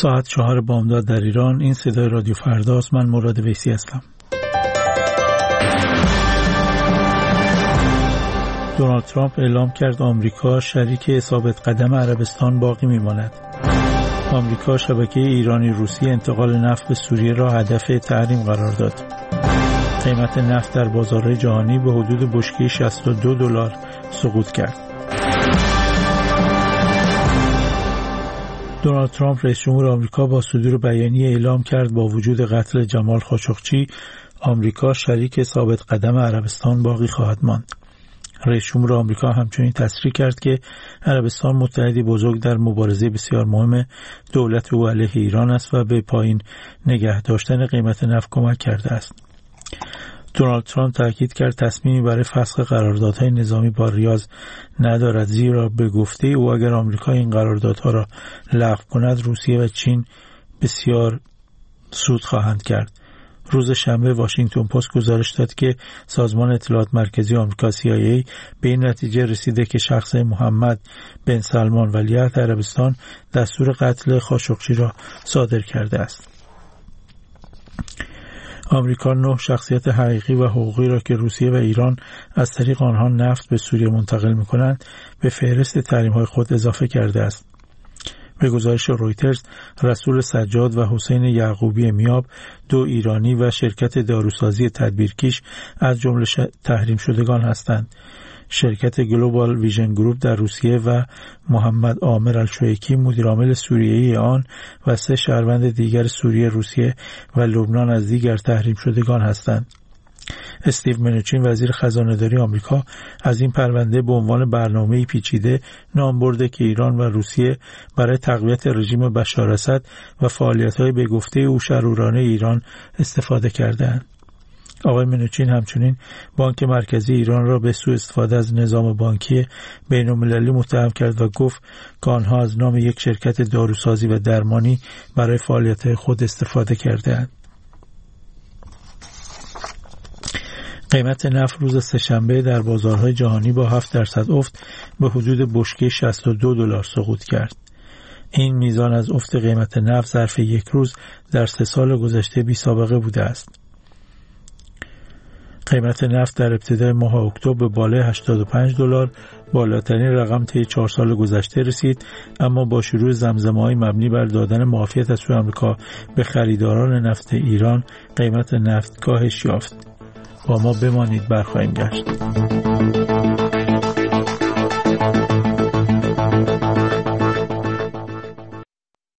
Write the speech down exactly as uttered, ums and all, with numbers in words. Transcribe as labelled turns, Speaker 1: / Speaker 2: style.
Speaker 1: ساعت چهار بامداد در ایران. این صدای رادیو فرداست. من مراد ویسی هستم. دونالد ترامپ اعلام کرد آمریکا شریک ثابت قدم عربستان باقی میماند. آمریکا شبکه ایرانی روسی انتقال نفت به سوریه را هدف تحریم قرار داد. قیمت نفت در بازارهای جهانی به حدود بشکه شصت و دو دلار سقوط کرد. دونالد ترامپ رئیس جمهور آمریکا با صدور بیانیه اعلام کرد با وجود قتل جمال خاشقچی آمریکا شریک ثابت قدم عربستان باقی خواهد ماند. رئیس جمهور آمریکا همچنین تصریح کرد که عربستان متحدی بزرگ در مبارزه بسیار مهم دولت او علیه ایران است و به پایین نگه داشتن قیمت نفت کمک کرده است. دونالد ترامپ تاکید کرد تصمیمی برای فسخ قراردادهای نظامی با ریاض ندارد، زیرا به گفته او اگر آمریکا این قراردادها را لغو کند روسیه و چین بسیار سود خواهند کرد. روز شنبه واشنگتن پست گزارش داد که سازمان اطلاعات مرکزی آمریکا سی آی ای به این نتیجه رسیده که شخص محمد بن سلمان ولیعهد عربستان دستور قتل خاشقچی را صادر کرده است. آمریکا نه شخصیت حقیقی و حقوقی را که روسیه و ایران از طریق آنها نفت به سوریه منتقل می‌کنند به فهرست تحریم‌های خود اضافه کرده است. به گزارش رویترز، رسول سجاد و حسین یعقوبی میاب، دو ایرانی و شرکت داروسازی تدبیرکیش از جمله تحریم شدگان هستند. شرکت گلوبال ویژن گروپ در روسیه و محمد عامر الشویکی مدیرعامل سوریه‌ای آن و سه شهروند دیگر سوریه، روسیه و لبنان از دیگر تحریم شدگان هستند. استیو منوچین وزیر خزانه‌داری آمریکا از این پرونده به عنوان برنامه‌ای پیچیده نام برده که ایران و روسیه برای تقویت رژیم بشار اسد و فعالیت‌های به گفته او شرورانه ایران استفاده کردند. آقای منوچین همچنین بانک مرکزی ایران را به سوء استفاده از نظام بانکی بین‌المللی متهم کرد و گفت که آنها از نام یک شرکت داروسازی و درمانی برای فعالیت‌های خود استفاده کردند. قیمت نفت روز سه‌شنبه در بازارهای جهانی با هفت درصد افت به حدود بشکه شصت و دو دلار سقوط کرد. این میزان از افت قیمت نفت ظرف یک روز در سه سال گذشته بی سابقه بوده است. قیمت نفت در ابتدای ماه اکتبر به بالای هشتاد و پنج دلار، بالاترین رقم طی چهار سال گذشته رسید، اما با شروع زمزمه‌های مبنی بر دادن معافیت از سوی آمریکا به خریداران نفت ایران، قیمت نفت کاهش یافت. با ما بمانید، برخواهیم گشت.